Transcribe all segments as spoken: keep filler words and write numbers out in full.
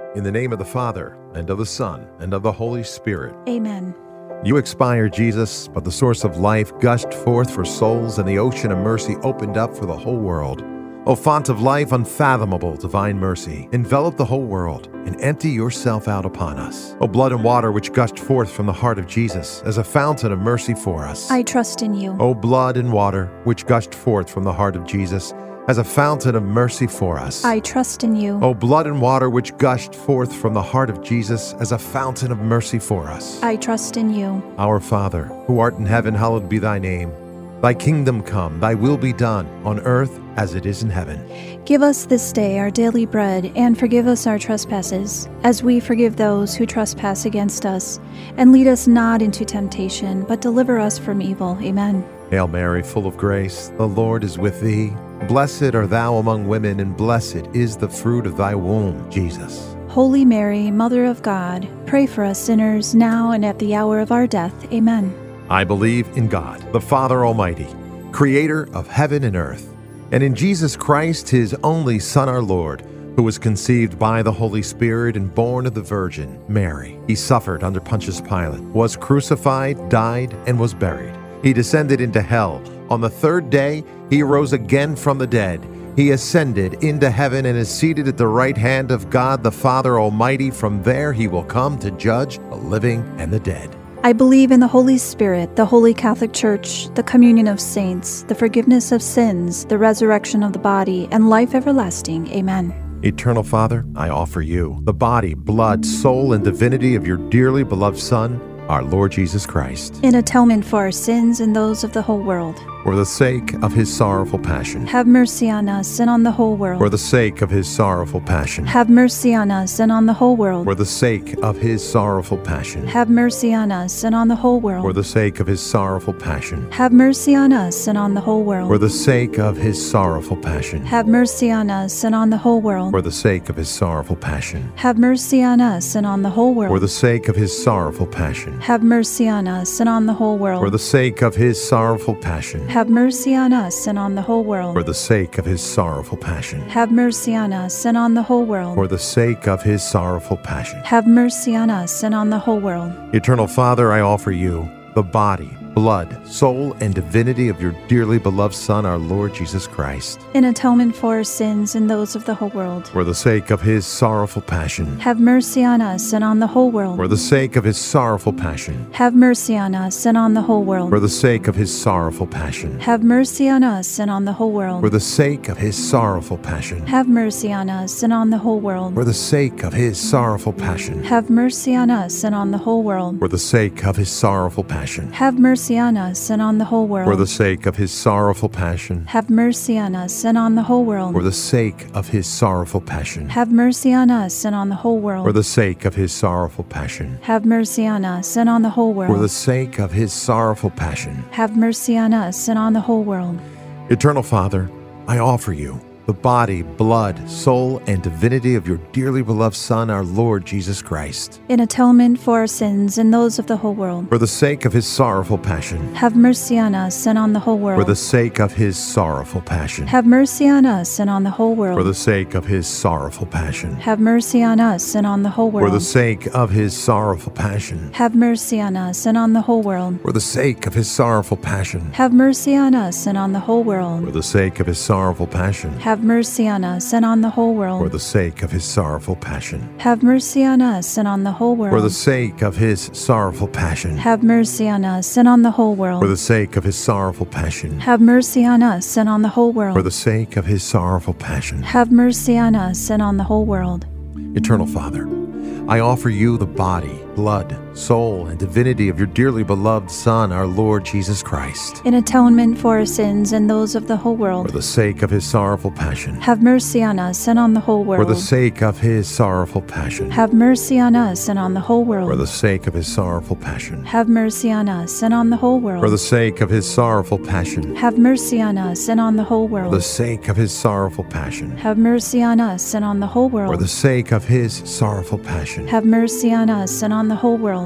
In the name of the Father, and of the Son, and of the Holy Spirit. Amen. You expired, Jesus, but the source of life gushed forth for souls, and the ocean of mercy opened up for the whole world. O font of life, unfathomable divine mercy, envelop the whole world and empty yourself out upon us. O blood and water which gushed forth from the heart of Jesus as a fountain of mercy for us. I trust in you. O blood and water which gushed forth from the heart of Jesus as a fountain of mercy for us. I trust in you. O blood and water which gushed forth from the heart of Jesus as a fountain of mercy for us. I trust in you. Our Father, who art in heaven, hallowed be thy name. Thy kingdom come, thy will be done, on earth as it is in heaven. Give us this day our daily bread, and forgive us our trespasses, as we forgive those who trespass against us. And lead us not into temptation, but deliver us from evil. Amen. Hail Mary, full of grace, the Lord is with thee. Blessed art thou among women, and blessed is the fruit of thy womb, Jesus. Holy Mary, Mother of God, pray for us sinners, now and at the hour of our death. Amen. I believe in God, the Father Almighty, creator of heaven and earth, and in Jesus Christ, his only Son, our Lord, who was conceived by the Holy Spirit and born of the Virgin Mary. He suffered under Pontius Pilate, was crucified, died, and was buried. He descended into hell. On the third day, he rose again from the dead. He ascended into heaven and is seated at the right hand of God, the Father Almighty. From there he will come to judge the living and the dead. I believe in the Holy Spirit, the Holy Catholic Church, the communion of saints, the forgiveness of sins, the resurrection of the body, and life everlasting. Amen. Eternal Father, I offer you the body, blood, soul, and divinity of your dearly beloved Son, our Lord Jesus Christ, in atonement for our sins and those of the whole world. For the sake of his sorrowful passion. Have mercy on us and on the whole world. For the sake of his sorrowful passion. Have mercy on us and on the whole world. For the sake of his sorrowful passion. Have mercy on us and on the whole world. For the sake of his sorrowful passion. Have mercy on us and on the whole world. For the sake of his sorrowful passion. Have mercy on us and on the whole world. For the sake of his sorrowful passion. Have mercy on us and on the whole world. For the sake of his sorrowful passion. Have mercy on us and on the whole world. For the sake of his sorrowful passion. Have mercy on us and on the whole world. For the sake of his sorrowful passion. Have mercy on us and on the whole world. For the sake of his sorrowful passion. Have mercy on us and on the whole world. Eternal Father, I offer you the body, blood, soul, and divinity of your dearly beloved Son, our Lord Jesus Christ, in atonement for our sins and those of the whole world. For the sake of his sorrowful passion. Have mercy on us and on the whole world. For the sake of his sorrowful passion. Have mercy on us and on the whole world. For the sake of his sorrowful passion. Have mercy on us and on the whole world. For the sake of his sorrowful passion. Have mercy on us and on the whole world. For the sake of his sorrowful passion. Have mercy on us and on the whole world. For the sake of his sorrowful passion. Have mercy on us and on the whole world. For the sake of his sorrowful passion. Have mercy on us and on the whole world. For the sake of his sorrowful passion. Have mercy on us and on the whole world. For the sake of his sorrowful passion. Have mercy on us and on the whole world. For the sake of his sorrowful passion. Have mercy on us and on the whole world. Eternal Father, I offer you the body, blood, soul, and divinity of your dearly beloved Son, our Lord Jesus Christ, in atonement for our sins and those of the whole world. For the sake of his sorrowful passion. Have mercy on us and on the whole world. For the sake of his sorrowful passion. Have mercy on us and on the whole world. For the sake of his sorrowful passion. Have mercy on us and on the whole world. For the sake of his sorrowful passion. Have mercy on us and on the whole world. For the sake of his sorrowful passion. Have mercy on us and on the whole world. For the sake of his sorrowful passion. Have mercy on us and on the whole world. For the sake of his sorrowful passion. Have mercy on us and on the whole world. For the sake of his sorrowful passion. Have mercy on us and on the whole world. For the sake of his sorrowful passion. Have mercy on us and on the whole world. For the sake of his sorrowful passion. Have mercy on us and on the whole world. Eternal Father, I offer you the body, blood, soul, and divinity of your dearly beloved Son, our Lord Jesus Christ, in atonement for our sins and those of the whole world. For the sake of his sorrowful passion. Have mercy on us and on the whole world. For the sake of his sorrowful passion. Have mercy on us and on the whole world. For the sake of his sorrowful passion. Have mercy on us and on the whole world. For the sake of his sorrowful passion. Have mercy on us and on the whole world. For the sake of his sorrowful passion. Have mercy on us and on the whole world. For the sake of his sorrowful passion. Have mercy on us and on the whole world.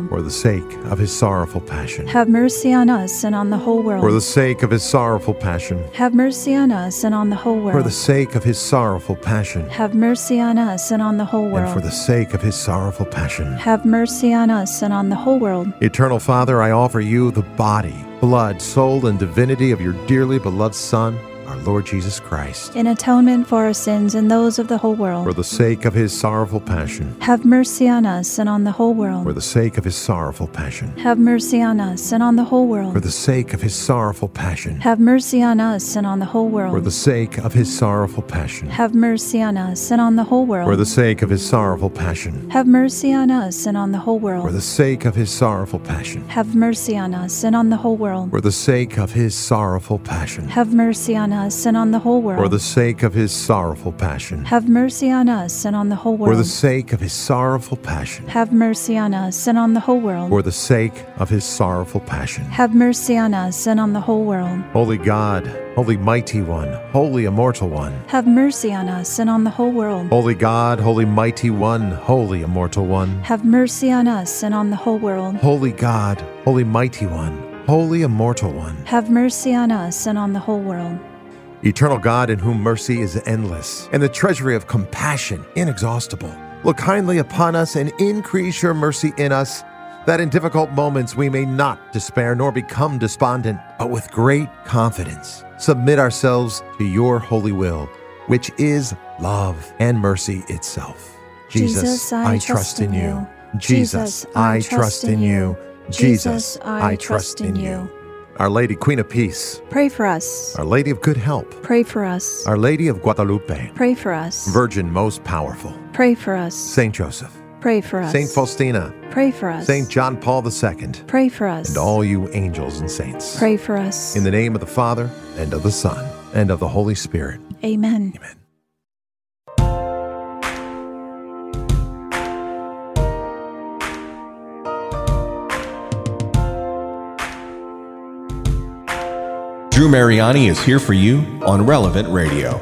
world. For the sake of his sorrowful passion. Have mercy on us and on the whole world. For the sake of his sorrowful passion. Have mercy on us and on the whole world. For the sake of his sorrowful passion. Have mercy on us and on the whole world. And for the sake of his sorrowful passion. Have mercy on us and on the whole world. Eternal Father, I offer you the body, blood, soul, and divinity of your dearly beloved Son, our Lord Jesus Christ, in atonement for our sins and those of the whole world. For the sake of his sorrowful passion. Have mercy on us and on the whole world. For the sake of his sorrowful passion. Have mercy on us and on the whole world. For the sake of his sorrowful passion. Have mercy on us and on the whole world. For the sake of his sorrowful passion. Have mercy on us and on the whole world. For the sake of his sorrowful passion. Have mercy on us and on the whole world. For the sake of his sorrowful passion. Have mercy on us and on the whole world. For the sake of his sorrowful passion. Have mercy on us and on the whole world. For the sake of his sorrowful passion. Have mercy on us and on the whole world. For the sake of his sorrowful passion. Have mercy on us and on the whole world. For the sake of his sorrowful passion. Have mercy on us and on the whole world. Holy God, Holy Mighty One, Holy Immortal One, have mercy on us and on the whole world. Holy God, Holy Mighty One, Holy Immortal One, have mercy on us and on the whole world. Holy God, Holy Mighty One, Holy Immortal One, have mercy on us and on the whole world. Eternal God, in whom mercy is endless, and the treasury of compassion inexhaustible, look kindly upon us and increase your mercy in us, that in difficult moments we may not despair nor become despondent, but with great confidence submit ourselves to your holy will, which is love and mercy itself. Jesus, Jesus I, I trust in you. you. Jesus, I trust in you. Jesus, I trust in you. Our Lady, Queen of Peace, pray for us. Our Lady of Good Help, pray for us. Our Lady of Guadalupe, pray for us. Virgin most powerful, pray for us. Saint Joseph, pray for us. Saint Faustina, pray for us. Saint John Paul the Second, pray for us. And all you angels and saints, pray for us. In the name of the Father, and of the Son, and of the Holy Spirit. Amen. Amen. Drew Mariani is here for you on Relevant Radio.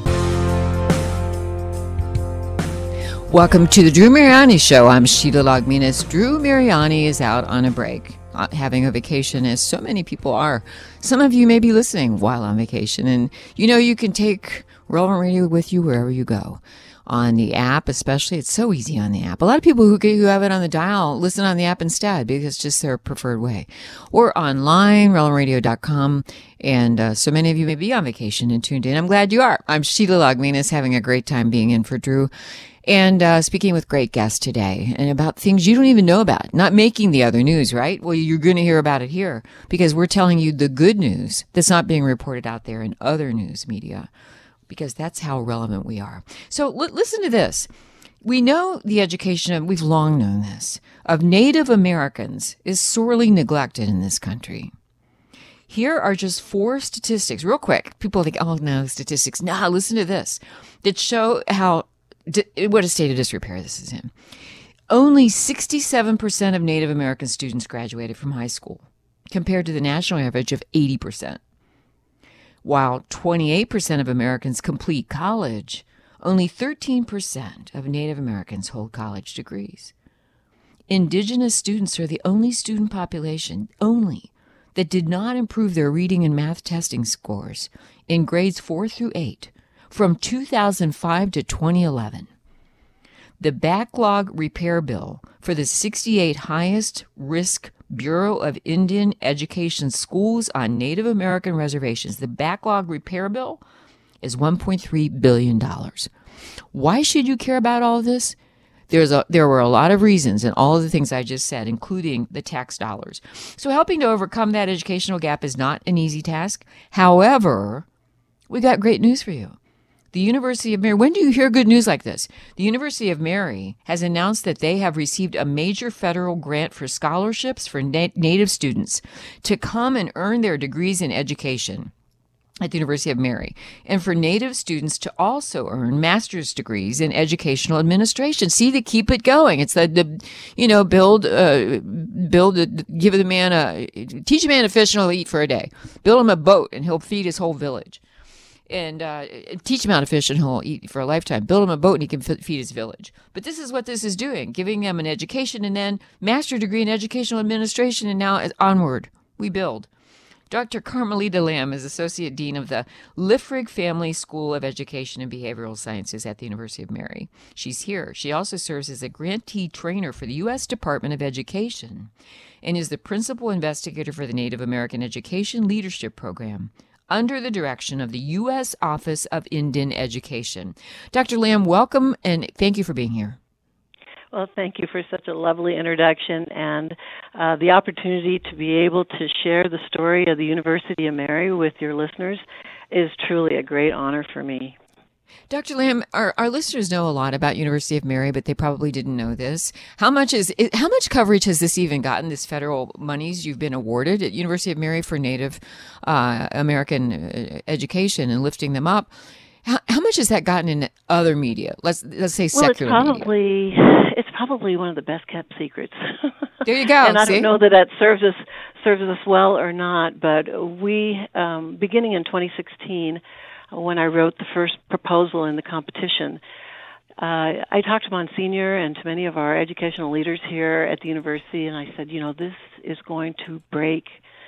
Welcome to the Drew Mariani Show. I'm Sheila Lagminas. Drew Mariani is out on a break, uh, having a vacation, as so many people are. Some of you may be listening while on vacation, and you know you can take Relevant Radio with you wherever you go. On the app, especially, it's so easy on the app. A lot of people who get, who have it on the dial listen on the app instead because it's just their preferred way. Or online, relevant radio dot com. And uh, so many of you may be on vacation and tuned in. I'm glad you are. I'm Sheila Lagminas, having a great time being in for Drew. And uh, speaking with great guests today and about things you don't even know about, not making the other news, right? Well, you're going to hear about it here because we're telling you the good news that's not being reported out there in other news media, because that's how relevant we are. So l- listen to this. We know the education of, we've long known this, of Native Americans is sorely neglected in this country. Here are just four statistics, real quick. People think, oh no, statistics. Nah, listen to this, that show how, what a state of disrepair this is in. Only sixty-seven percent of Native American students graduated from high school, compared to the national average of eighty percent. While twenty-eight percent of Americans complete college, only thirteen percent of Native Americans hold college degrees. Indigenous students are the only student population, only, that did not improve their reading and math testing scores in grades four through eight from two thousand five to twenty eleven. The backlog repair bill for the sixty-eight highest risk Bureau of Indian Education schools on Native American reservations, the backlog repair bill, is one point three billion dollars. Why should you care about all of this? There's a, there were a lot of reasons, and all of the things I just said, including the tax dollars. So helping to overcome that educational gap is not an easy task. However, we got great news for you. The University of Mary, when do you hear good news like this? The University of Mary has announced that they have received a major federal grant for scholarships for na- Native students to come and earn their degrees in education at the University of Mary, and for Native students to also earn master's degrees in educational administration. See, they keep it going. It's the, the you know, build, uh, build, a, give the man a, teach a man a fish and he'll eat for a day. Build him a boat and he'll feed his whole village. and uh, teach him how to fish and he'll eat for a lifetime. Build him a boat and he can f- feed his village. But this is what this is doing, giving them an education and then master degree in educational administration, and now onward we build. Doctor Carmelita Lamb is Associate Dean of the Liffrig Family School of Education and Behavioral Sciences at the University of Mary. She's here. She also serves as a grantee trainer for the U S Department of Education and is the principal investigator for the Native American Education Leadership Program under the direction of the U S Office of Indian Education. Doctor Lamb, welcome, and thank you for being here. Well, thank you for such a lovely introduction and uh, the opportunity to be able to share the story of the University of Mary with your listeners is truly a great honor for me. Doctor Lamb, our, our listeners know a lot about University of Mary, but they probably didn't know this. How much is how much coverage has this even gotten, this federal monies you've been awarded at University of Mary for Native uh, American education and lifting them up? How, how much has that gotten in other media? Let's let's say well, secular it's probably, media. It's probably one of the best kept secrets. There you go. And I see? don't know that that serves us serves us well or not, but we, um, beginning in twenty sixteen, when I wrote the first proposal in the competition, uh, I talked to Monsignor and to many of our educational leaders here at the university, and I said, you know, this is going to break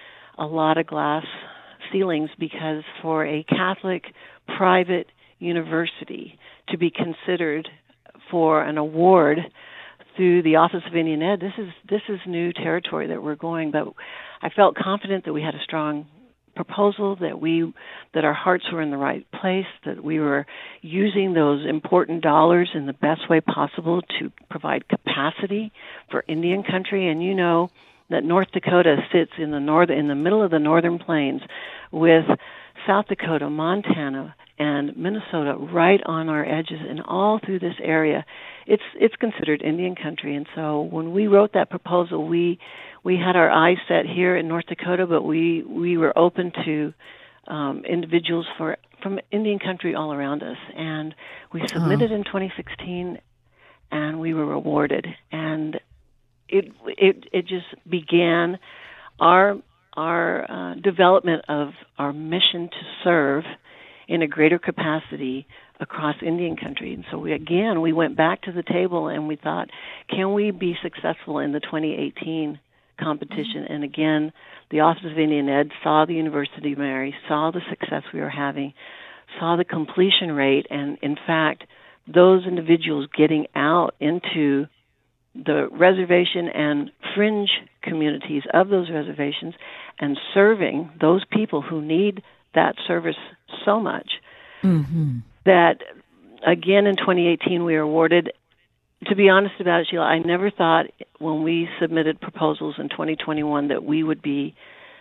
a lot of glass ceilings, because for a Catholic private university to be considered for an award through the Office of Indian Ed, this is this is new territory that we're going. But I felt confident that we had a strong proposal, that we that our hearts were in the right place, that we were using those important dollars in the best way possible to provide capacity for Indian country. And you know that North Dakota sits in the north in the middle of the northern plains, with South Dakota, Montana, and Minnesota right on our edges, and all through this area, it's it's considered Indian country. And so when we wrote that proposal, we we had our eyes set here in North Dakota, but we, we were open to um, individuals for from Indian country all around us. And we submitted oh. in twenty sixteen, and we were awarded. And it it it just began our our uh, development of our mission to serve in a greater capacity across Indian country. And so we again we went back to the table and we thought, can we be successful in the twenty eighteen competition? Mm-hmm. And again, the Office of Indian Ed saw the University of Mary, saw the success we were having, saw the completion rate, and in fact, those individuals getting out into the reservation and fringe communities of those reservations and serving those people who need that service so much, mm-hmm. that again in twenty eighteen we were awarded. To be honest about it, Sheila, I never thought when we submitted proposals in twenty twenty-one that we would be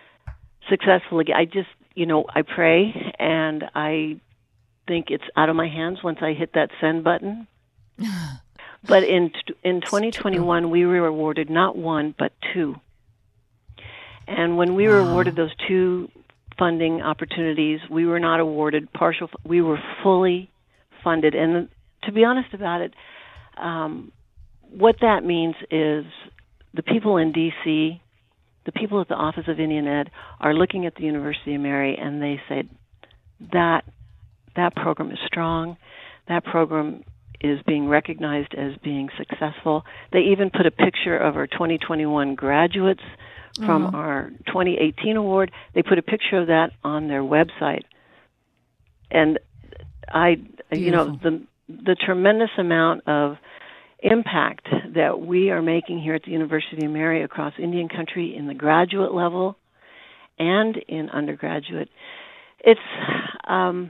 successful again. I just, you know, I pray and I think it's out of my hands once I hit that send button. But in in twenty twenty-one, we were awarded not one, but two. And when we were wow. awarded those two funding opportunities, we were not awarded partial. We were fully funded. And to be honest about it, um, what that means is the people in D C, the people at the Office of Indian Ed, are looking at the University of Mary and they say, that that program is strong, that program is being recognized as being successful. They even put a picture of our twenty twenty-one graduates from mm-hmm. our twenty eighteen award. They put a picture of that on their website. And I, Beautiful. you know, the the tremendous amount of impact that we are making here at the University of Mary across Indian country in the graduate level and in undergraduate, it's, um,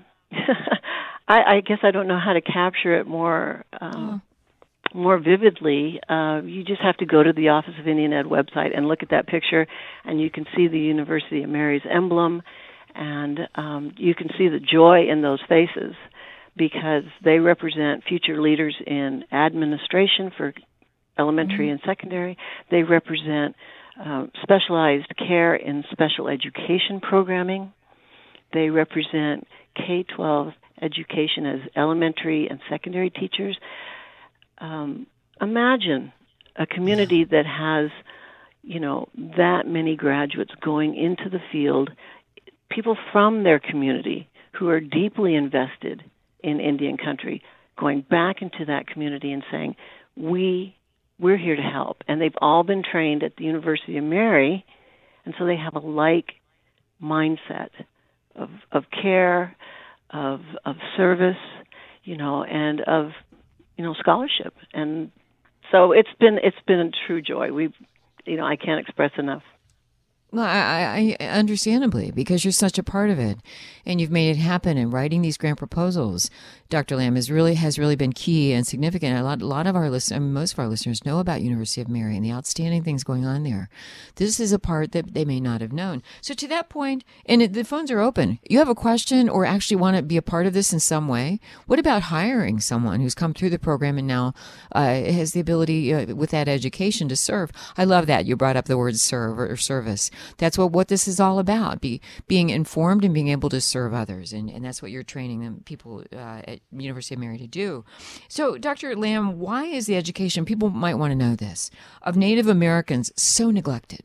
I, I guess I don't know how to capture it more um, oh. more vividly. Uh, you just have to go to the Office of Indian Ed website and look at that picture, and you can see the University of Mary's emblem, and um, you can see the joy in those faces, because they represent future leaders in administration for elementary mm-hmm. and secondary. They represent uh, specialized care in special education programming. They represent K twelve education as elementary and secondary teachers. Um, imagine a community that has, you know, that many graduates going into the field, people from their community who are deeply invested in Indian country going back into that community and saying, we, we're here to help. And they've all been trained at the University of Mary, and so they have a like mindset of of care, of of service, you know, and of, you know, scholarship. And so it's been it's been a true joy. We've, you know, I can't express enough. Well, I, I understandably, because you're such a part of it, and you've made it happen. And writing these grant proposals, Doctor Lamb, is really has really been key and significant. A lot, a lot of our listeners, I mean, most of our listeners, know about University of Mary and the outstanding things going on there. This is a part that they may not have known. So, to that point, and it, the phones are open. You have a question, or actually want to be a part of this in some way? What about hiring someone who's come through the program and now uh, has the ability uh, with that education to serve? I love that you brought up the word serve or, or service. That's what, what this is all about, be, being informed and being able to serve others. And, and that's what you're training them, people uh, at University of Mary to do. So, Doctor Lamb, why is the education, people might want to know this, of Native Americans so neglected?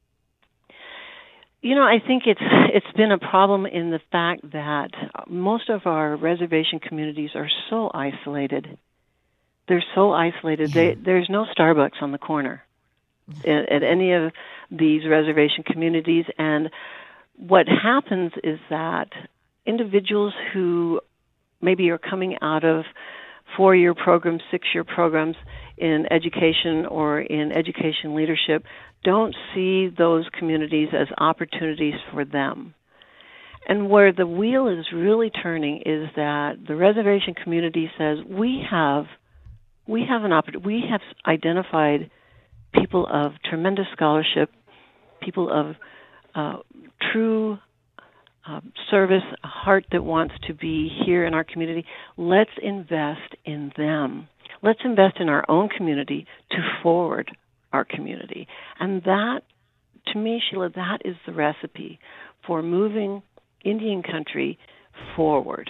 You know, I think it's it's been a problem in the fact that most of our reservation communities are so isolated. They're so isolated. Yeah. They, there's no Starbucks on the corner at, at any of these reservation communities. And what happens is that individuals who maybe are coming out of four-year programs, six-year programs in education or in education leadership don't see those communities as opportunities for them. And where the wheel is really turning is that the reservation community says, we have we have an opportunity, we have identified people of tremendous scholarship, people of uh, true uh, service, a heart that wants to be here in our community. Let's invest in them. Let's invest in our own community to forward our community. And that, to me, Sheila, that is the recipe for moving Indian country forward,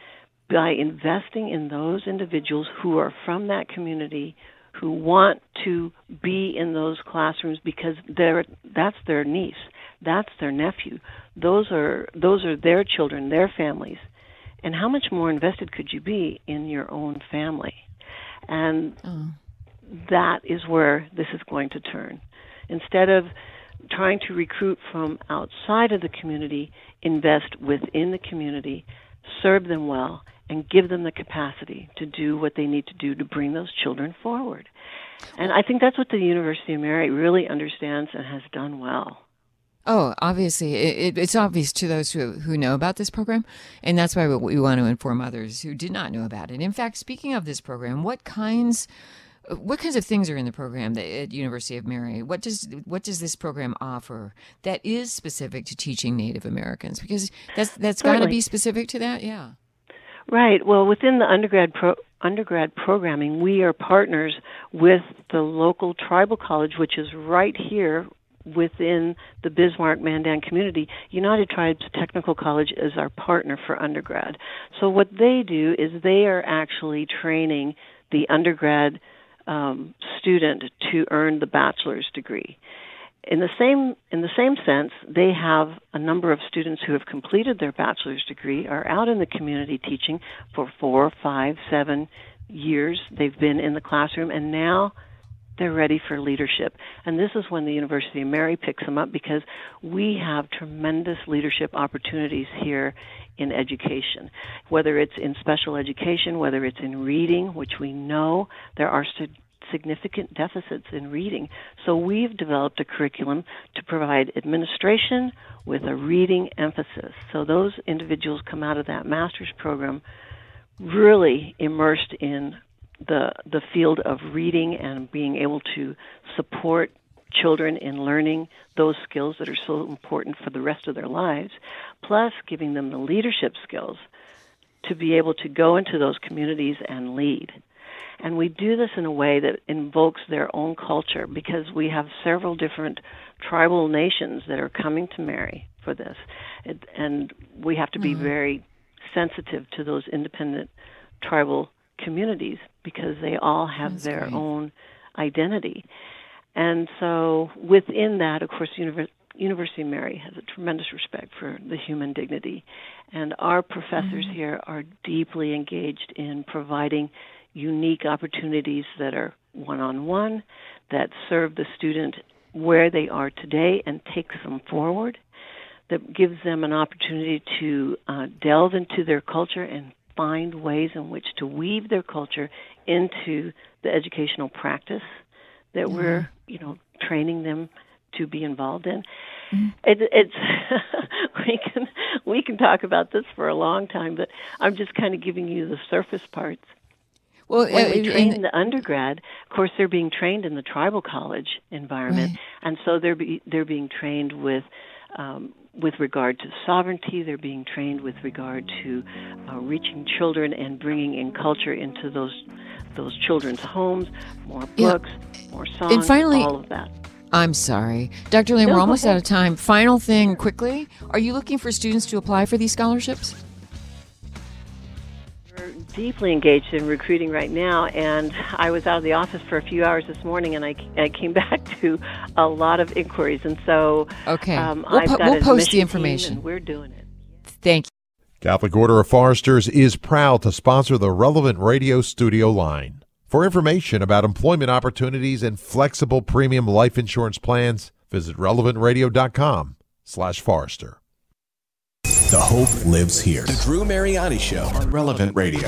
by investing in those individuals who are from that community, who want to be in those classrooms because they're, that's their niece, that's their nephew, those are those are their children, their families. And how much more invested could you be in your own family? And oh. that is where this is going to turn. Instead of trying to recruit from outside of the community, invest within the community, serve them well, and give them the capacity to do what they need to do to bring those children forward. And I think that's what the University of Mary really understands and has done well. Oh, obviously. It, it, it's obvious to those who, who know about this program, and that's why we want to inform others who did not know about it. In fact, speaking of this program, what kinds what kinds of things are in the program that, at University of Mary? What does what does this program offer that is specific to teaching Native Americans? Because that's that's got to be specific to that, yeah. Right. Well, within the undergrad pro, undergrad programming, we are partners with the local tribal college, which is right here within the Bismarck-Mandan community. United Tribes Technical College is our partner for undergrad. So what they do is they are actually training the undergrad um, student to earn the bachelor's degree. In the same in the same sense, they have a number of students who have completed their bachelor's degree, are out in the community teaching for four, five, seven years. They've been in the classroom, and now they're ready for leadership. And this is when the University of Mary picks them up, because we have tremendous leadership opportunities here in education, whether it's in special education, whether it's in reading, which we know there are st- significant deficits in reading. So we've developed a curriculum to provide administration with a reading emphasis. So those individuals come out of that master's program really immersed in the the field of reading and being able to support children in learning those skills that are so important for the rest of their lives, plus giving them the leadership skills to be able to go into those communities and lead. And we do this in a way that invokes their own culture, because we have several different tribal nations that are coming to Mary for this. It, and we have to be mm-hmm. very sensitive to those independent tribal communities, because they all have That's their great. own identity. And so within that, of course, Univ- University of Mary has a tremendous respect for the human dignity, and our professors mm-hmm. here are deeply engaged in providing unique opportunities that are one-on-one, that serve the student where they are today and takes them forward, that gives them an opportunity to uh, delve into their culture and find ways in which to weave their culture into the educational practice that mm-hmm. we're, you know, training them to be involved in. Mm-hmm. It, it's we can we can talk about this for a long time, but I'm just kind of giving you the surface parts. Well, when uh, we train and, the undergrad, of course, they're being trained in the tribal college environment, right. and so they're be, they're being trained with um, with regard to sovereignty. They're being trained with regard to uh, reaching children and bringing in culture into those those children's homes. More books, yeah. more songs, and finally, all of that. I'm sorry, Doctor Lamb, no, we're almost okay. out of time. Final thing, quickly, are you looking for students to apply for these scholarships? We're deeply engaged in recruiting right now, and I was out of the office for a few hours this morning, and I, I came back to a lot of inquiries, and so okay, um, we'll, I've po- got we'll a post the mission information. team, and we're doing it. Thank you. Catholic Order of Foresters is proud to sponsor the Relevant Radio studio line. For information about employment opportunities and flexible premium life insurance plans, visit relevant radio dot com slash Forester. The hope lives here. The Drew Mariani Show on Relevant Radio.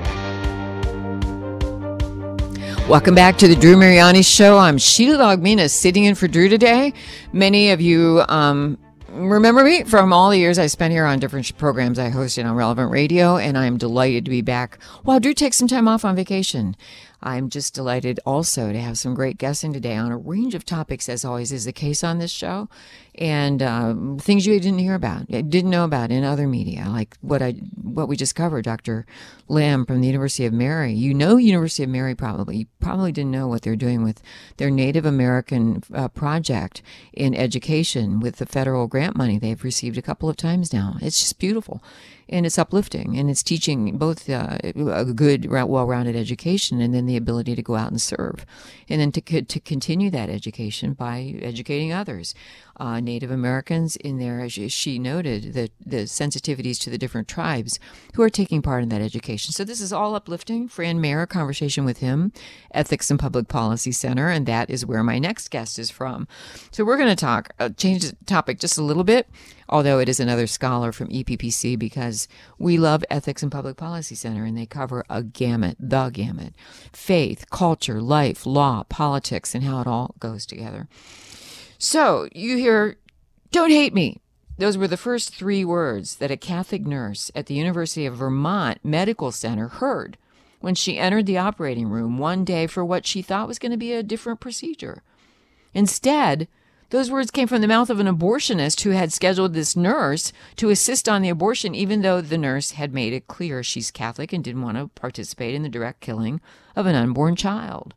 Welcome back to the Drew Mariani Show. I'm Sheila Logmina, sitting in for Drew today. Many of you um, remember me from all the years I spent here on different programs I hosted on Relevant Radio, and I'm delighted to be back while Drew takes some time off on vacation. I'm just delighted also to have some great guests in today on a range of topics, as always is the case on this show, and um, things you didn't hear about, didn't know about in other media, like what I what we just covered. Doctor Lamb from the University of Mary. You know University of Mary probably. You probably didn't know what they're doing with their Native American uh, project in education with the federal grant money they've received a couple of times now. It's just beautiful. And it's uplifting, and it's teaching both uh, a good, well-rounded education and then the ability to go out and serve. And then to to continue that education by educating others. Uh, Native Americans in there, as she noted, the, the sensitivities to the different tribes who are taking part in that education. So this is all uplifting. Fran Mayer, conversation with him, Ethics and Public Policy Center, and that is where my next guest is from. So we're going to talk, uh, change the topic just a little bit, although it is another scholar from E P P C, because we love Ethics and Public Policy Center, and they cover a gamut, the gamut, faith, culture, life, law, politics, and how it all goes together. So you hear, "Don't hate me." Those were the first three words that a Catholic nurse at the University of Vermont Medical Center heard when she entered the operating room one day for what she thought was going to be a different procedure. Instead, those words came from the mouth of an abortionist who had scheduled this nurse to assist on the abortion, even though the nurse had made it clear she's Catholic and didn't want to participate in the direct killing of an unborn child.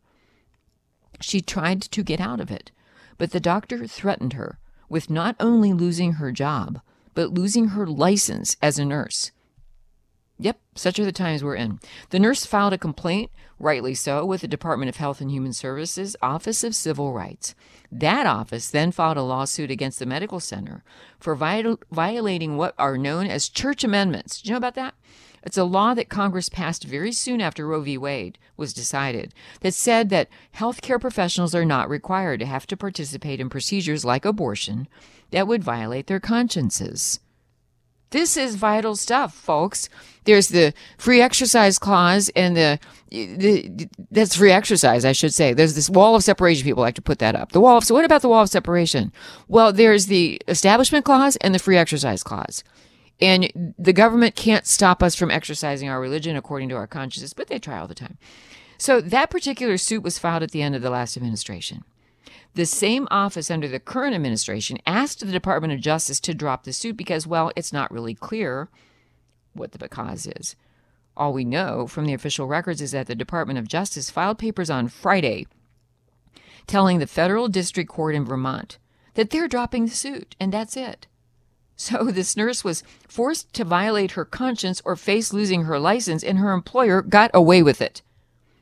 She tried to get out of it, but the doctor threatened her with not only losing her job, but losing her license as a nurse. Yep, such are the times we're in. The nurse filed a complaint, rightly so, with the Department of Health and Human Services Office of Civil Rights. That office then filed a lawsuit against the medical center for viol- violating what are known as church amendments. Do you know about that? It's a law that Congress passed very soon after Roe v. Wade was decided that said that healthcare professionals are not required to have to participate in procedures like abortion that would violate their consciences. This is vital stuff, folks. There's the free exercise clause and the, the that's free exercise, I should say. There's this wall of separation. People like to put that up. The wall of, so what about the wall of separation? Well, there's the establishment clause and the free exercise clause. And the government can't stop us from exercising our religion according to our consciences, but they try all the time. So that particular suit was filed at the end of the last administration. The same office under the current administration asked the Department of Justice to drop the suit because, well, it's not really clear what the cause is. All we know from the official records is that the Department of Justice filed papers on Friday telling the federal district court in Vermont that they're dropping the suit, and that's it. So this nurse was forced to violate her conscience or face losing her license, and her employer got away with it.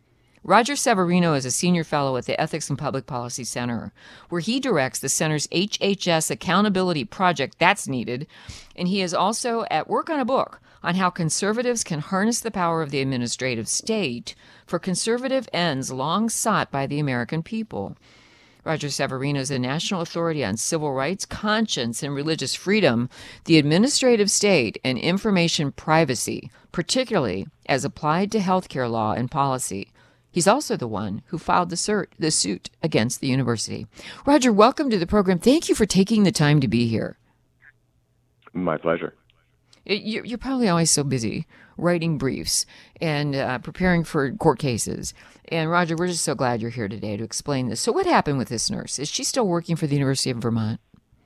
Roger Severino is a senior fellow at the Ethics and Public Policy Center, where he directs the center's H H S accountability project that's needed. And he is also at work on a book on how conservatives can harness the power of the administrative state for conservative ends long sought by the American people. Roger Severino is a national authority on civil rights, conscience, and religious freedom, the administrative state, and information privacy, particularly as applied to healthcare law and policy. He's also the one who filed the, cert, the suit against the university. Roger, welcome to the program. Thank you for taking the time to be here. My pleasure. You're probably always so busy writing briefs and uh, preparing for court cases. And Roger, we're just so glad you're here today to explain this. So what happened with this nurse? Is she still working for the University of Vermont?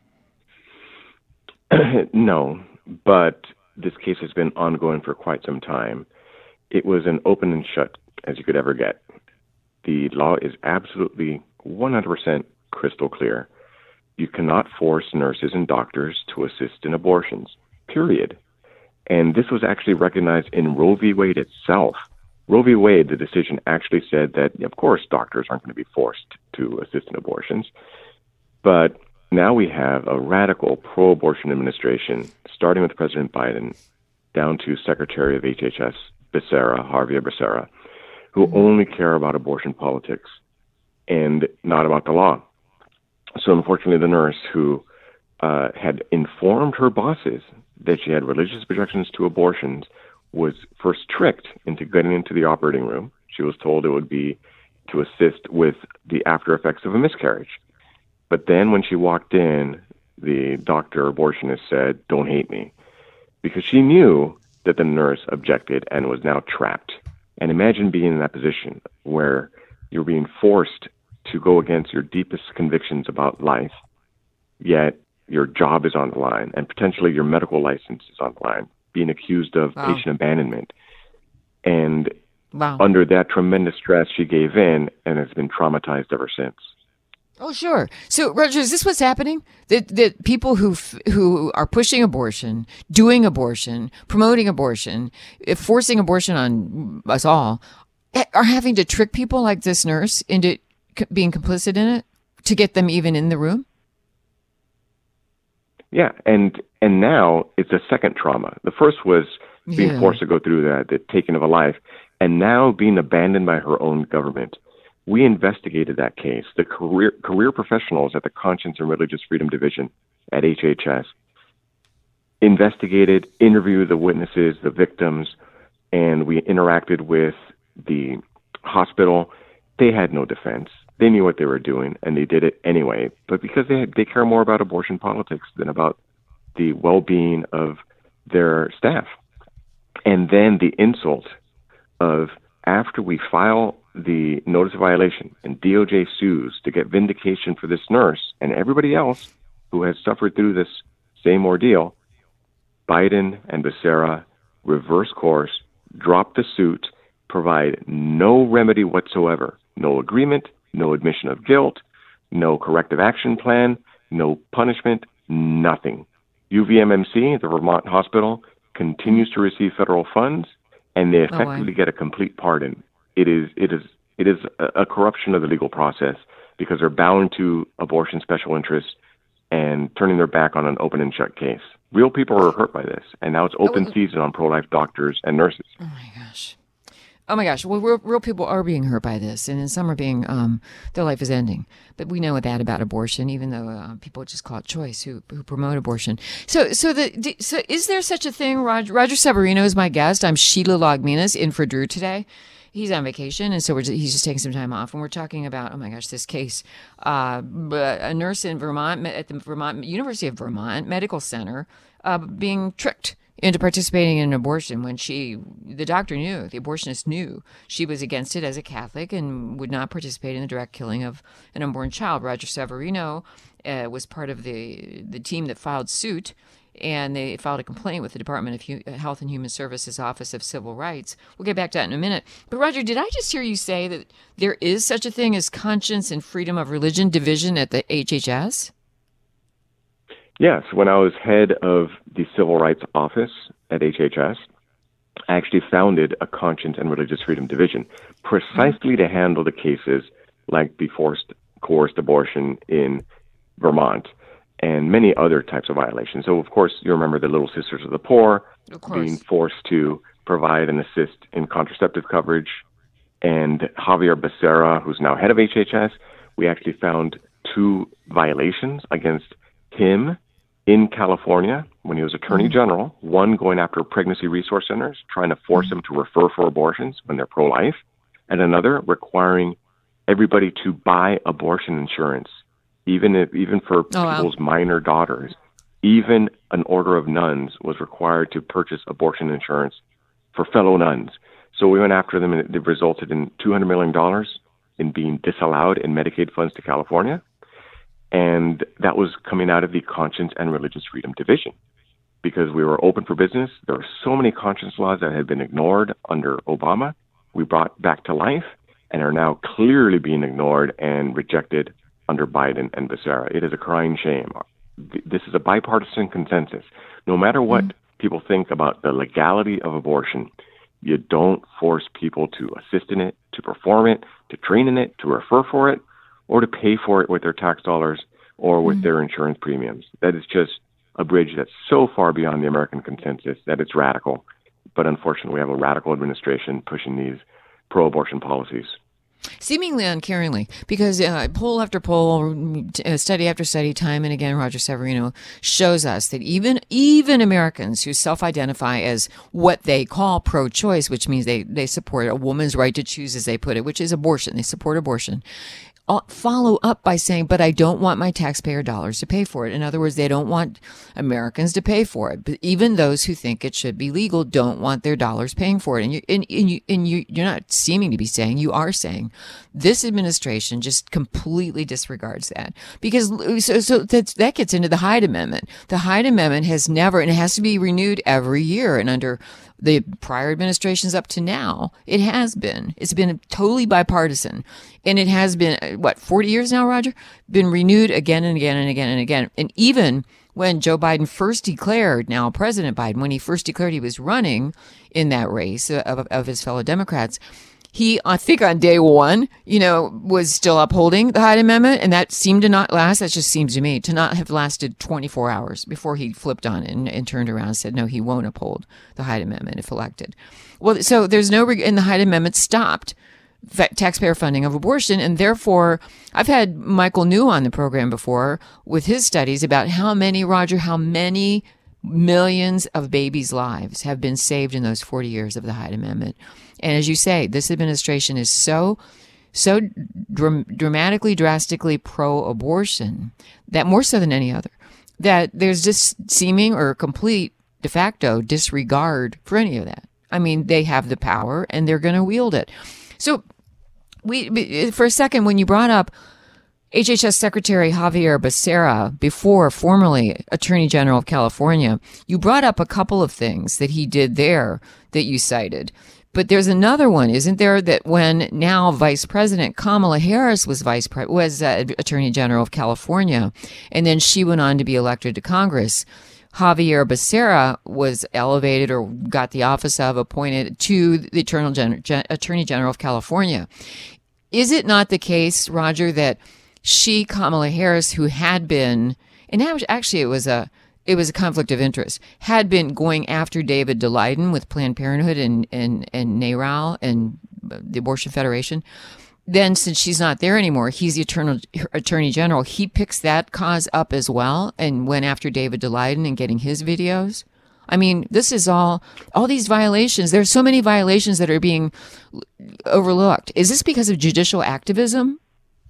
No, but this case has been ongoing for quite some time. It was an open and shut as you could ever get. The law is absolutely one hundred percent crystal clear. You cannot force nurses and doctors to assist in abortions, period. And this was actually recognized in Roe v. Wade itself. Roe v. Wade, the decision actually said that, of course, doctors aren't going to be forced to assist in abortions. But now we have a radical pro-abortion administration, starting with President Biden, down to Secretary of H H S Becerra, Javier Becerra, who only care about abortion politics and not about the law. So unfortunately, the nurse who uh, had informed her bosses that she had religious objections to abortions was first tricked into getting into the operating room. She was told it would be to assist with the after effects of a miscarriage. But then when she walked in, the doctor abortionist said, "Don't hate me," because she knew that the nurse objected and was now trapped. And imagine being in that position where you're being forced to go against your deepest convictions about life, yet your job is on the line and potentially your medical license is on the line, being accused of wow. patient abandonment. And wow. under that tremendous stress, she gave in and has been traumatized ever since. Oh, sure. So, Roger, is this what's happening? That that people who who are pushing abortion, doing abortion, promoting abortion, forcing abortion on us all, are having to trick people like this nurse into being complicit in it to get them even in the room? Yeah, and and now it's a second trauma. The first was being yeah. forced to go through that, the taking of a life, and now being abandoned by her own government. We investigated that case. The career career professionals at the Conscience and Religious Freedom Division at H H S investigated, interviewed the witnesses, the victims, and we interacted with the hospital. They had no defense. They knew what they were doing, and they did it anyway. But because they they care more about abortion politics than about the well-being of their staff. And then the insult of, after we file the notice of violation and D O J sues to get vindication for this nurse and everybody else who has suffered through this same ordeal, Biden and Becerra reverse course, drop the suit, provide no remedy whatsoever, no agreement, no admission of guilt, no corrective action plan, no punishment, nothing. U V M M C, the Vermont hospital, continues to receive federal funds, and they effectively oh, get a complete pardon. It is it is it is a, a corruption of the legal process because they're bound to abortion special interests and turning their back on an open and shut case. Real people are hurt by this, and now it's open oh, season on pro-life doctors and nurses. Oh my gosh. Oh my gosh. Well, real, real people are being hurt by this, and some are being, um, their life is ending. But we know that about abortion, even though uh, people just call it choice who who promote abortion. So, so the so is there such a thing? Roger, Roger Severino is my guest. I'm Sheila Logminas in for Drew today. He's on vacation, and so we're just, he's just taking some time off, and we're talking about, oh my gosh, this case. Uh, a nurse in Vermont, at the Vermont University of Vermont Medical Center, uh, being tricked into participating in an abortion when she, the doctor knew, the abortionist knew she was against it as a Catholic and would not participate in the direct killing of an unborn child. Roger Severino uh, was part of the the team that filed suit, and they filed a complaint with the Department of Hu- Health and Human Services Office of Civil Rights. We'll get back to that in a minute. But Roger, did I just hear you say that there is such a thing as conscience and freedom of religion division at the H H S? Yes, when I was head of the Civil Rights Office at H H S, actually founded a Conscience and Religious Freedom Division precisely to handle the cases like the forced, coerced abortion in Vermont and many other types of violations. So, of course, you remember the Little Sisters of the Poor being forced to provide and assist in contraceptive coverage. And Javier Becerra, who's now head of H H S, we actually found two violations against him in California when he was Attorney General, one going after pregnancy resource centers, trying to force them to refer for abortions when they're pro-life, and another requiring everybody to buy abortion insurance, even if, even for oh, people's wow. minor daughters. Even an order of nuns was required to purchase abortion insurance for fellow nuns. So we went after them, and it resulted in two hundred million dollars in being disallowed in Medicaid funds to California. And that was coming out of the Conscience and Religious Freedom Division, because we were open for business. There were so many conscience laws that had been ignored under Obama, we brought back to life, and are now clearly being ignored and rejected under Biden and Becerra. It is a crying shame. This is a bipartisan consensus. No matter what mm. people think about the legality of abortion, you don't force people to assist in it, to perform it, to train in it, to refer for it, or to pay for it with their tax dollars or with mm. their insurance premiums. That is just a bridge that's so far beyond the American consensus that it's radical. But unfortunately, we have a radical administration pushing these pro-abortion policies. Seemingly uncaringly, because uh, poll after poll, uh, study after study, time and again, Roger Severino shows us that even even Americans who self-identify as what they call pro-choice, which means they, they support a woman's right to choose, as they put it, which is abortion. They support abortion. Follow up by saying, but I don't want my taxpayer dollars to pay for it. In other words, they don't want Americans to pay for it. But even those who think it should be legal don't want their dollars paying for it. And you, and, and you, and you, you're not seeming to be saying, you are saying this administration just completely disregards that. Because so, so that, that gets into the Hyde Amendment. The Hyde Amendment has never, and it has to be renewed every year. And under the prior administrations up to now, it has been. It's been totally bipartisan. And it has been, what, forty years now, Roger? Been renewed again and again and again and again. And even when Joe Biden first declared, now President Biden, when he first declared he was running in that race of, of his fellow Democrats, he, I think on day one, you know, was still upholding the Hyde Amendment, and that seemed to not last. That just seems to me to not have lasted twenty-four hours before he flipped on it and, and turned around and said, no, he won't uphold the Hyde Amendment if elected. Well, so there's no, and the Hyde Amendment stopped taxpayer funding of abortion, and therefore I've had Michael New on the program before with his studies about how many, Roger, how many millions of babies' lives have been saved in those forty years of the Hyde Amendment. And as you say, this administration is so, so dram- dramatically, drastically pro-abortion, that more so than any other, that there's just seeming or complete de facto disregard for any of that. I mean, they have the power and they're going to wield it. So we, for a second, when you brought up H H S Secretary Javier Becerra, before formerly Attorney General of California, you brought up a couple of things that he did there that you cited. But there's another one, isn't there, that when now Vice President Kamala Harris was vice pre- was uh, Attorney General of California, and then she went on to be elected to Congress, Javier Becerra was elevated or got the office of appointed to the Attorney General, Gen- Attorney General of California. Is it not the case, Roger, that she, Kamala Harris, who had been, and actually it was a it was a conflict of interest, had been going after David Daleiden with Planned Parenthood and and and NARAL and the Abortion Federation. Then, since she's not there anymore, he's the eternal Attorney General. He picks that cause up as well and went after David Daleiden and getting his videos. I mean, this is all, all these violations. There's so many violations that are being overlooked. Is this because of judicial activism?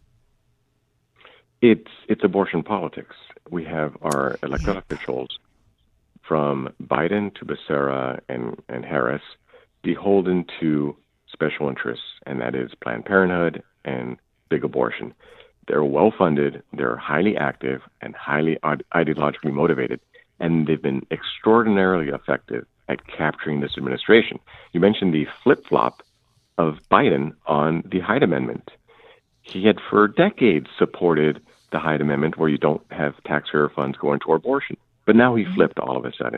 It's it's abortion politics. We have our elected officials, from Biden to Becerra and, and Harris, beholden to special interests, and that is Planned Parenthood and big abortion. They're well-funded, they're highly active, and highly ideologically motivated, and they've been extraordinarily effective at capturing this administration. You mentioned the flip-flop of Biden on the Hyde Amendment. He had for decades supported the Hyde Amendment, where you don't have taxpayer funds going toward abortion. But now he flipped all of a sudden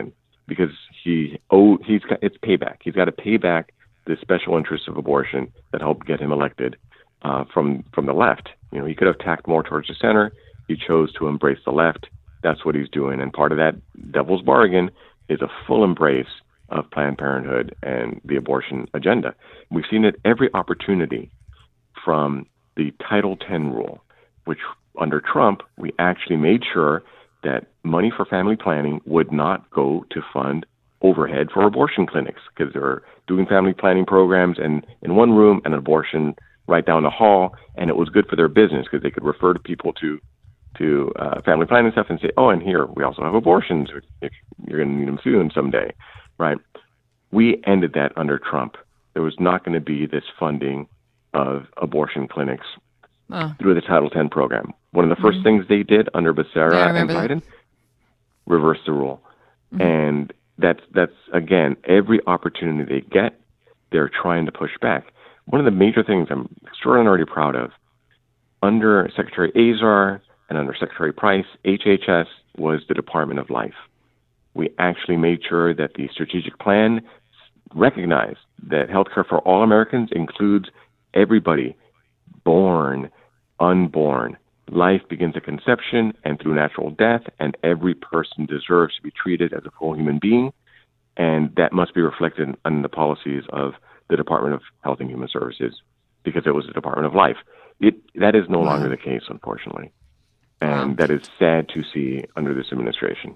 because he oh he's got it's payback. He's got to pay back the special interests of abortion that helped get him elected uh, from from the left. You know, he could have tacked more towards the center. He chose to embrace the left. That's what he's doing, and part of that devil's bargain is a full embrace of Planned Parenthood and the abortion agenda. We've seen it every opportunity, from the Title ten rule, which under Trump, we actually made sure that money for family planning would not go to fund overhead for abortion clinics, because they were doing family planning programs and in one room and abortion right down the hall, and it was good for their business because they could refer to people to to uh, family planning stuff and say, oh, and here we also have abortions if you're going to need them soon someday, right? We ended that under Trump. There was not going to be this funding of abortion clinics oh. through the Title ten program. One of the first mm-hmm. things they did under Becerra yeah, and Biden, that. reversed the rule. Mm-hmm. And that's, that's, again, every opportunity they get, they're trying to push back. One of the major things I'm extraordinarily proud of, under Secretary Azar and under Secretary Price, H H S was the Department of Life. We actually made sure that the strategic plan recognized that healthcare for all Americans includes everybody, born, unborn. Life begins at conception and through natural death, and every person deserves to be treated as a full human being, and that must be reflected in the policies of the Department of Health and Human Services, because it was the Department of Life. It that is no wow. longer the case, unfortunately, and wow. that is sad to see under this administration.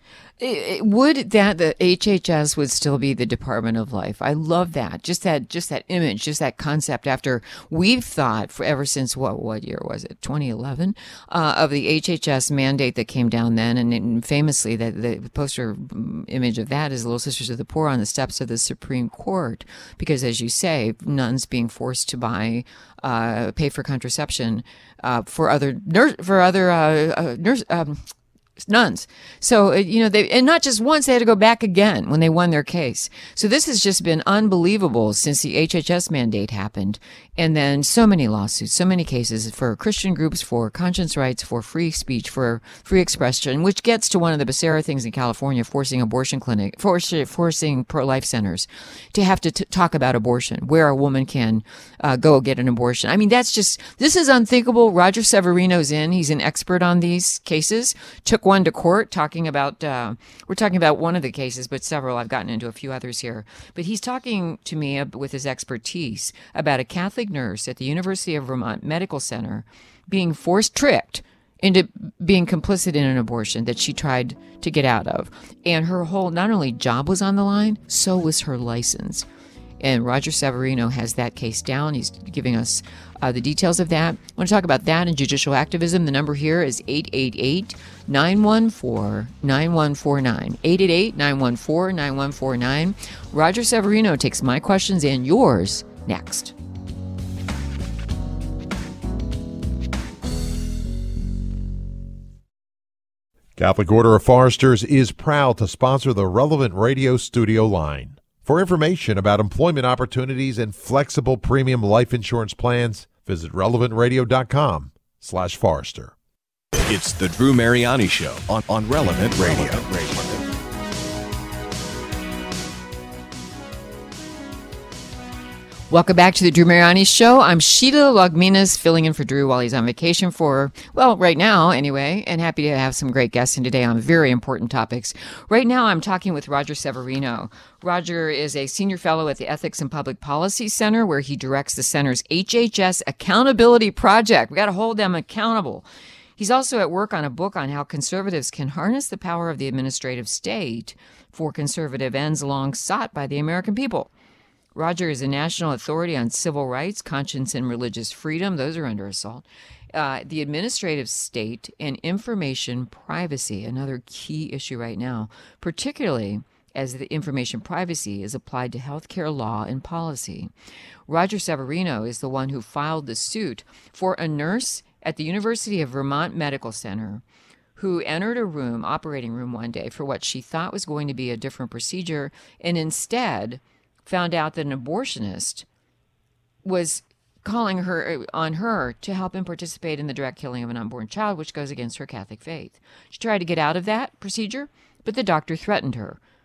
Would that the H H S would still be the Department of Life? I love that. Just that, just that image, just that concept. After we've thought for ever since what what year was it? twenty eleven uh, of the H H S mandate that came down then, and, and famously that the poster image of that is Little Sisters of the Poor on the steps of the Supreme Court, because as you say, nuns being forced to buy uh, pay for contraception uh, for other nurse for other uh, uh, nurse. Um, nuns. So, you know, they, and not just once, they had to go back again when they won their case. So this has just been unbelievable since the H H S mandate happened. And then so many lawsuits, so many cases for Christian groups, for conscience rights, for free speech, for free expression, which gets to one of the Becerra things in California, forcing abortion clinic, force, forcing pro-life centers to have to t- talk about abortion, where a woman can uh, go get an abortion. I mean, that's just, this is unthinkable. Roger Severino's in. He's an expert on these cases. Took one to court talking about, uh, we're talking about one of the cases, but several. I've gotten into a few others here. But he's talking to me with his expertise about a Catholic nurse at the University of Vermont Medical Center being forced, tricked into being complicit in an abortion that she tried to get out of. And her whole, not only job was on the line, so was her license. And Roger Severino has that case down. He's giving us uh, the details of that. I want to talk about that and judicial activism. The number here is eight eight eight, nine one four, nine one four nine. eight eight eight, nine one four, nine one four nine. Roger Severino takes my questions and yours next. Catholic Order of Foresters is proud to sponsor the Relevant Radio studio line. For information about employment opportunities and flexible premium life insurance plans, visit relevant radio dot com slash Forester. It's the Drew Mariani Show on, on Relevant Radio. Relevant Radio. Welcome back to the Drew Mariani Show. I'm Sheila Logminas, filling in for Drew while he's on vacation for, well, right now anyway, and happy to have some great guests in today on very important topics. Right now, I'm talking with Roger Severino. Roger is a senior fellow at the Ethics and Public Policy Center, where he directs the center's H H S Accountability Project. We got to hold them accountable. He's also at work on a book on how conservatives can harness the power of the administrative state for conservative ends long sought by the American people. Roger is a national authority on civil rights, conscience, and religious freedom. Those are under assault. Uh, the administrative state and information privacy, another key issue right now, particularly as the information privacy is applied to healthcare law and policy. Roger Severino is the one who filed the suit for a nurse at the University of Vermont Medical Center who entered a room, operating room one day, for what she thought was going to be a different procedure, and instead found out that an abortionist was calling her on her to help him participate in the direct killing of an unborn child, which goes against her Catholic faith. She tried to get out of that procedure, but the doctor threatened her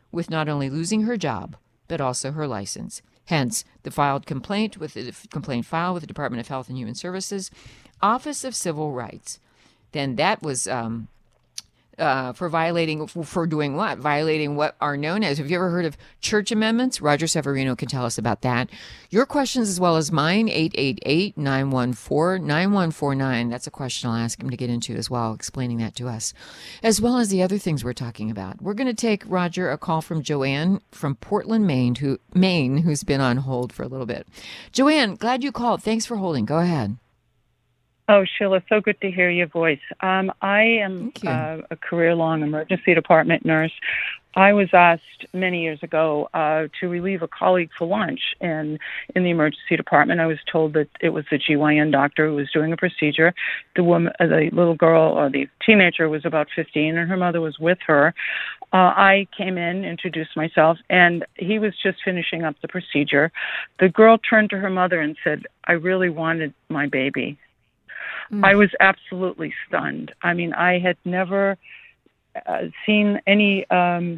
with not only losing her job, but also her license. Hence, the filed complaint with the complaint filed with the Department of Health and Human Services, Office of Civil Rights. Then that was um, uh, for violating, for doing what? Violating what are known as, have you ever heard of church amendments? Roger Severino can tell us about that. Your questions as well as mine, eight eight eight, nine one four, nine one four nine. That's a question I'll ask him to get into as well, explaining that to us, as well as the other things we're talking about. We're going to take, Roger, a call from Joanne from Portland, Maine, who, Maine, who's been on hold for a little bit. Joanne, glad you called. Thanks for holding. Go ahead. Oh, Sheila, so good to hear your voice. Um, I am uh, a career-long emergency department nurse. I was asked many years ago uh, to relieve a colleague for lunch, and in the emergency department, I was told that it was the G Y N doctor who was doing a procedure. The woman, uh, the little girl or the teenager was about fifteen, and her mother was with her. Uh, I came in, introduced myself, and he was just finishing up the procedure. The girl turned to her mother and said, "I really wanted my baby." Mm. I was absolutely stunned. I mean, I had never uh, seen any um,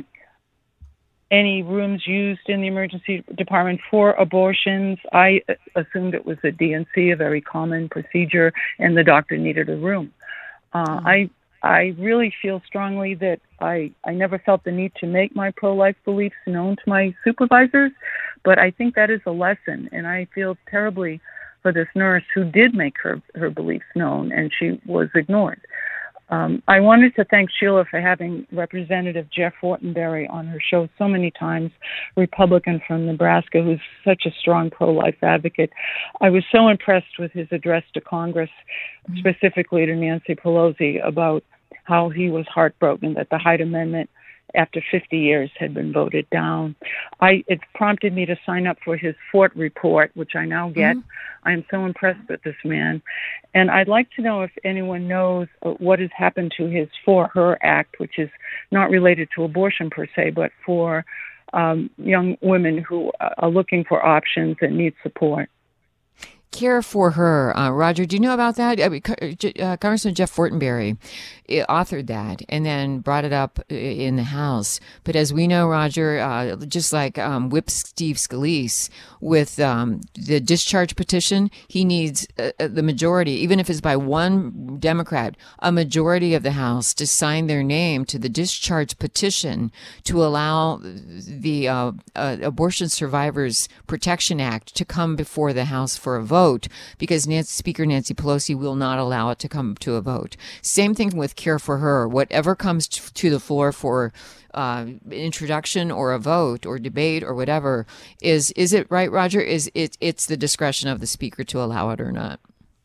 any rooms used in the emergency department for abortions. I assumed it was a D N C, a very common procedure, and the doctor needed a room. Uh, mm. I I really feel strongly that I, I never felt the need to make my pro-life beliefs known to my supervisors, but I think that is a lesson, and I feel terribly for this nurse who did make her, her beliefs known, and she was ignored. Um, I wanted to thank Sheila for having Representative Jeff Fortenberry on her show so many times, Republican from Nebraska, who's such a strong pro-life advocate. I was so impressed with his address to Congress, mm-hmm. specifically to Nancy Pelosi, about how he was heartbroken that the Hyde Amendment, after fifty years, had been voted down. I, it prompted me to sign up for his Fort report, which I now get. Mm-hmm. I am so impressed with this man. And I'd like to know if anyone knows what has happened to his For Her Act, which is not related to abortion per se, but for um, young women who are looking for options and need support. Care for Her. Uh, Roger, do you know about that? I mean, uh, Congressman Jeff Fortenberry authored that and then brought it up in the House. But as we know, Roger, uh, just like um, Whip Steve Scalise with um, the discharge petition, he needs uh, the majority, even if it's by one Democrat, a majority of the House to sign their name to the discharge petition to allow the uh, uh, Abortion Survivors Protection Act to come before the House for a vote. Vote because Nancy, Speaker Nancy Pelosi will not allow it to come to a vote. Same thing with Care for Her. Whatever comes t- to the floor for uh, introduction or a vote or debate or whatever is is it right, Roger? Is it it's the discretion of the Speaker to allow it or not?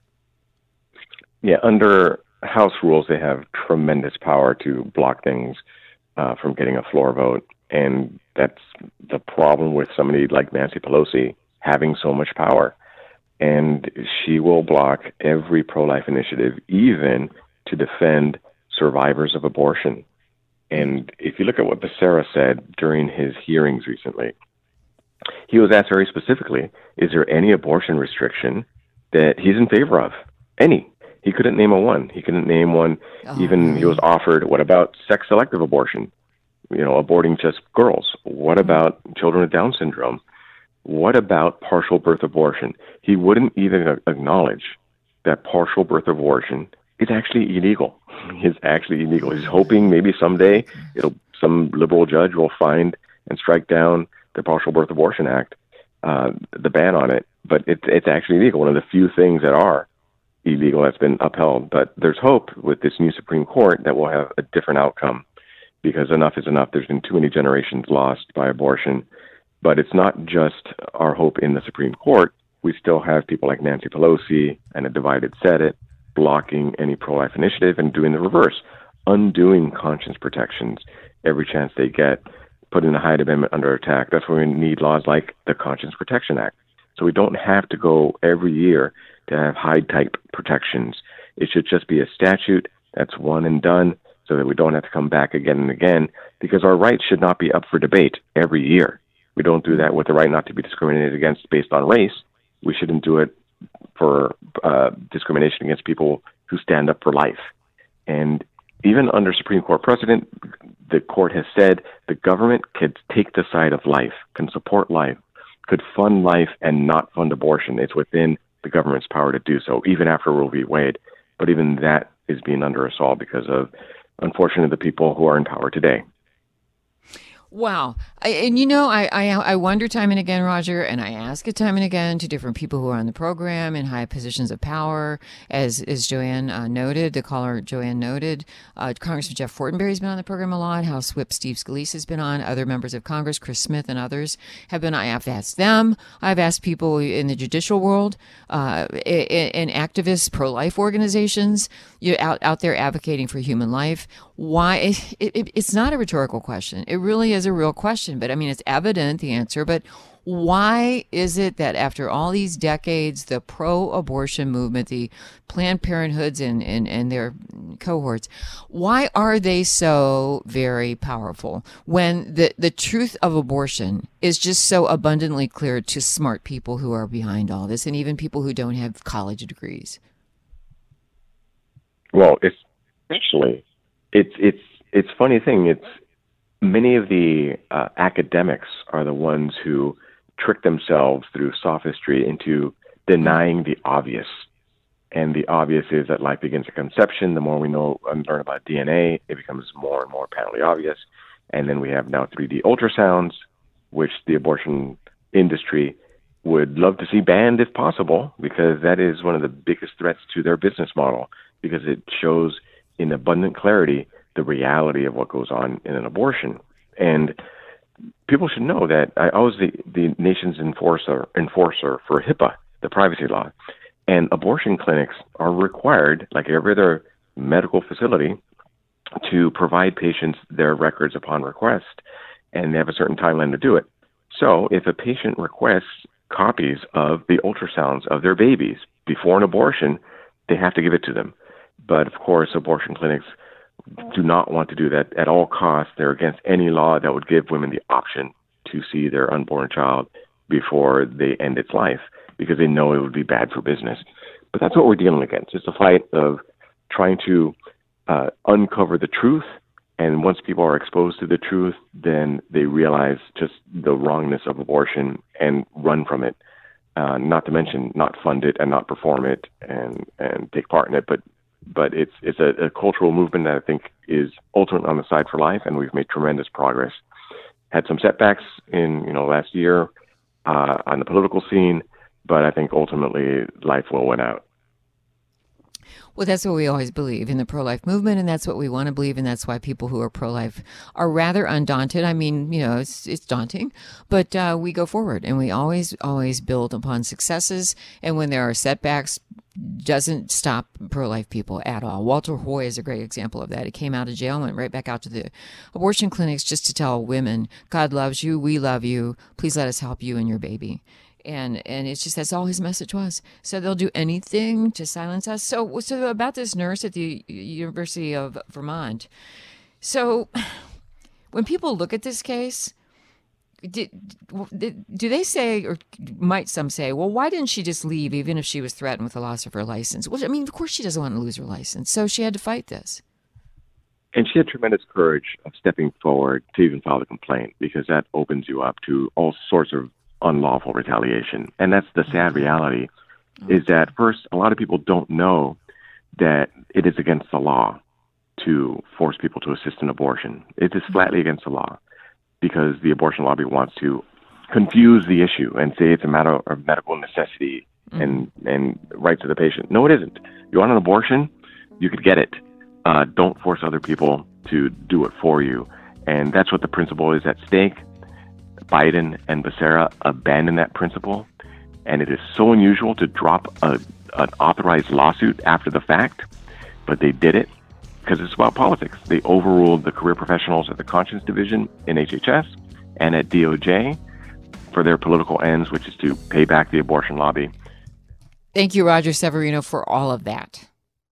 Yeah, under House rules, they have tremendous power to block things uh, from getting a floor vote, and that's the problem with somebody like Nancy Pelosi having so much power. And she will block every pro-life initiative, even to defend survivors of abortion. And if you look at what Becerra said during his hearings recently, he was asked very specifically, is there any abortion restriction that he's in favor of? Any. He couldn't name a one. He couldn't name one. Oh, even really? He was offered, what about sex-selective abortion? You know, aborting just girls. What about children with Down syndrome? What about partial birth abortion? He wouldn't even acknowledge that partial birth abortion is actually illegal. It's actually illegal. He's hoping maybe someday it'll some liberal judge will find and strike down the Partial Birth Abortion Act, uh, the ban on it. But it's it's actually illegal. One of the few things that are illegal that's been upheld. But there's hope with this new Supreme Court that we'll have a different outcome, because enough is enough. There's been too many generations lost by abortion. But it's not just our hope in the Supreme Court. We still have people like Nancy Pelosi and a divided Senate blocking any pro-life initiative and doing the reverse, undoing conscience protections every chance they get, putting the Hyde Amendment under attack. That's why we need laws like the Conscience Protection Act. So we don't have to go every year to have Hyde-type protections. It should just be a statute that's one and done so that we don't have to come back again and again, because our rights should not be up for debate every year. We don't do that with the right not to be discriminated against based on race. We shouldn't do it for uh, discrimination against people who stand up for life. And even under Supreme Court precedent, the court has said the government could take the side of life, can support life, could fund life and not fund abortion. It's within the government's power to do so, even after Roe v. Wade. But even that is being under assault because of, unfortunately, the people who are in power today. Wow. I, and you know, I, I I wonder time and again, Roger, and I ask it time and again to different people who are on the program in high positions of power, as as Joanne uh, noted, the caller Joanne noted. Uh, Congressman Jeff Fortenberry's been on the program a lot. House Whip Steve Scalise has been on. Other members of Congress, Chris Smith and others, have been. I have asked them. I've asked people in the judicial world, uh, in, in activists, pro-life organizations, you out out there advocating for human life. Why? It, it, it's not a rhetorical question. It really is a real question. But I mean, it's evident the answer. But why is it that after all these decades, the pro-abortion movement, the Planned Parenthoods and, and, and their cohorts, why are they so very powerful when the, the truth of abortion is just so abundantly clear to smart people who are behind all this, and even people who don't have college degrees? Well, it's actually, it's it's it's a funny thing. It's many of the uh, academics are the ones who trick themselves through sophistry into denying the obvious. And the obvious is that life begins at conception. The more we know and learn about D N A, it becomes more and more patently obvious. And then we have now three D ultrasounds, which the abortion industry would love to see banned if possible, because that is one of the biggest threats to their business model, because it shows in abundant clarity the reality of what goes on in an abortion. And people should know that I was the, the nation's enforcer enforcer for HIPAA, the privacy law. And abortion clinics are required, like every other medical facility, to provide patients their records upon request, and they have a certain timeline to do it. So if a patient requests copies of the ultrasounds of their babies before an abortion, they have to give it to them. But of course, abortion clinics do not want to do that at all costs. They're against any law that would give women the option to see their unborn child before they end its life, because they know it would be bad for business. But that's what we're dealing against. It's a fight of trying to uh, uncover the truth. And once people are exposed to the truth, then they realize just the wrongness of abortion and run from it. Uh, not to mention not fund it and not perform it and, and take part in it. But but it's it's a, a cultural movement that I think is ultimately on the side for life, and we've made tremendous progress. Had some setbacks in you know last year uh, on the political scene, but I think ultimately life will win out. Well, that's what we always believe in the pro-life movement, and that's what we want to believe, and that's why people who are pro-life are rather undaunted. I mean, you know, it's it's daunting, but uh, we go forward, and we always, always build upon successes, and when there are setbacks, doesn't stop pro-life people at all. Walter Hoy is a great example of that. He came out of jail and went right back out to the abortion clinics just to tell women, God loves you, we love you, please let us help you and your baby. And and it's just, that's all his message was. So they'll do anything to silence us. So so about this nurse at the University of Vermont. So when people look at this case, did, do they say, or might some say, well, why didn't she just leave even if she was threatened with the loss of her license? Well, I mean, of course she doesn't want to lose her license. So she had to fight this. And she had tremendous courage of stepping forward to even file the complaint, because that opens you up to all sorts of unlawful retaliation. And that's the sad reality, is that first, a lot of people don't know that it is against the law to force people to assist in abortion. It is flatly against the law, because the abortion lobby wants to confuse the issue and say it's a matter of medical necessity and, and rights of the patient. No, it isn't. You want an abortion? You could get it. Uh, don't force other people to do it for you. And that's what the principle is at stake. Biden and Becerra abandoned that principle, and it is so unusual to drop a, an authorized lawsuit after the fact, but they did it because it's about politics. They overruled the career professionals at the Conscience Division in H H S and at D O J for their political ends, which is to pay back the abortion lobby. Thank you, Roger Severino, for all of that.